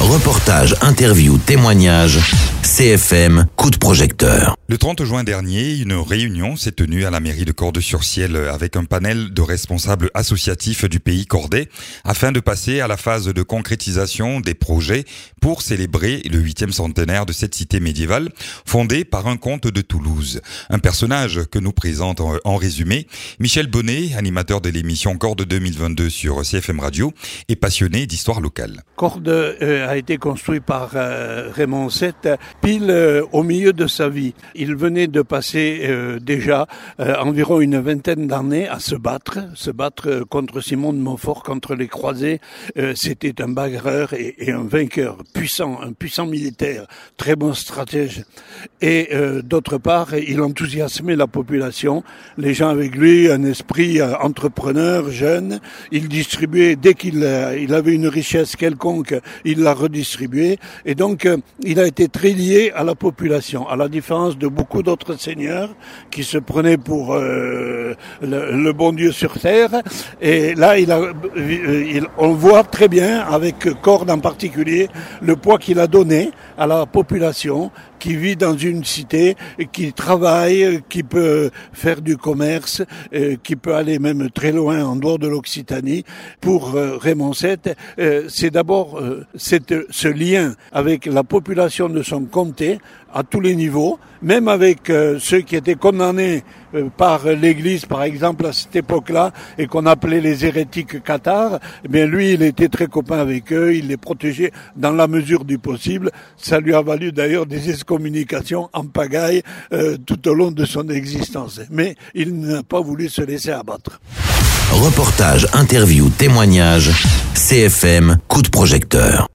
Reportage, interview, témoignage, CFM, coup de projecteur. Le 30 juin dernier, une réunion s'est tenue à la mairie de Cordes-sur-Ciel avec un panel de responsables associatifs du pays cordais afin de passer à la phase de concrétisation des projets pour célébrer le 8e centenaire de cette cité médiévale fondée par un comte de Toulouse. Un personnage que nous présente en résumé Michel Bonnet, animateur de l'émission Cordes 2022 sur CFM Radio et passionné d'histoire locale. Cordes a été construit par Raymond VII pile au milieu de sa vie. Il venait de passer déjà environ une vingtaine d'années à se battre contre Simon de Montfort, contre les croisés. C'était un bagarreur et un vainqueur puissant, un puissant militaire, très bon stratège. Et d'autre part, il enthousiasmait la population, les gens avec lui, un esprit entrepreneur, jeune. Il distribuait, dès qu'il avait une richesse quelconque, il la redistribuait. Et donc, il a été très lié à la population, à la différence de beaucoup d'autres seigneurs qui se prenaient pour le bon Dieu sur terre. Et là, on voit très bien, avec Cordes en particulier, le poids qu'il a donné à la population qui vit dans une cité, qui travaille, qui peut faire du commerce, qui peut aller même très loin en dehors de l'Occitanie. Pour Raymond VII, c'est d'abord ce lien avec la population de son comté à tous les niveaux, même avec ceux qui étaient condamnés par l'Église, par exemple, à cette époque-là, et qu'on appelait les hérétiques cathares. Eh bien, lui, il était très copain avec eux, il les protégeait dans la mesure du possible. Ça lui a valu d'ailleurs des excommunications en pagaille tout au long de son existence. Mais il n'a pas voulu se laisser abattre. Reportage, interview, témoignage, CFM, coup de projecteur.